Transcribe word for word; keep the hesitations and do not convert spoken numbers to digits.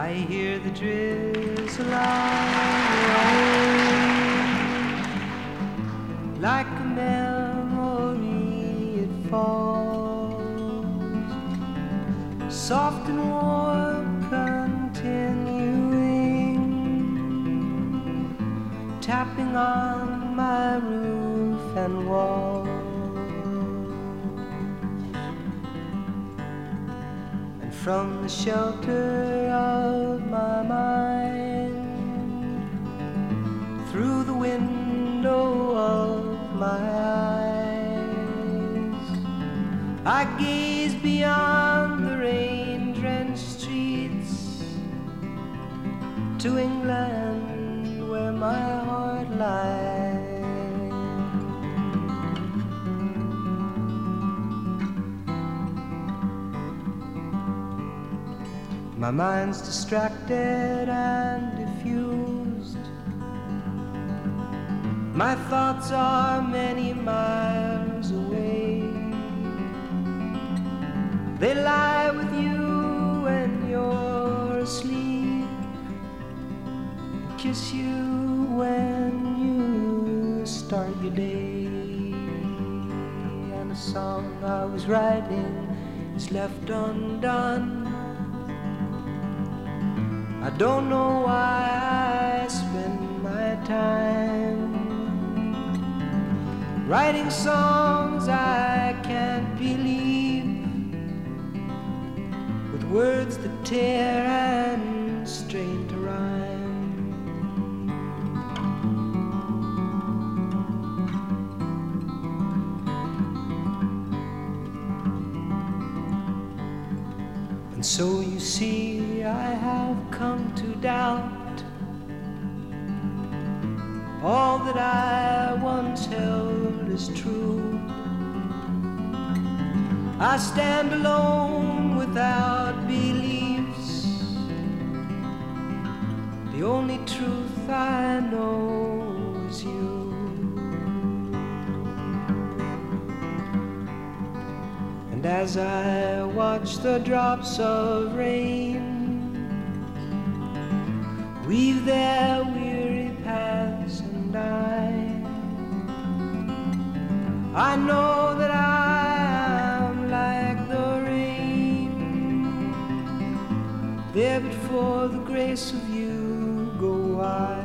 I hear the drizzle rain, like a memory it falls, soft and warm, continuing, tapping on my roof and wall. And from the shelter of my mind, through the window of my eyes, I gaze beyond the rain-drenched streets to England, where my heart lies. My mind's distracted and diffused, my thoughts are many miles away. They lie with you when you're asleep, kiss you when you start your day. And a song I was writing is left undone. I don't know why I spend my time writing songs I can't believe, with words that tear and strain to rhyme. And so you see, I have come to doubt all that I once held as true. I stand alone without beliefs. The only truth I know is you. And as I watch the drops of rain weave their weary paths and I, I know that I am like the rain, there but for the grace of you go I.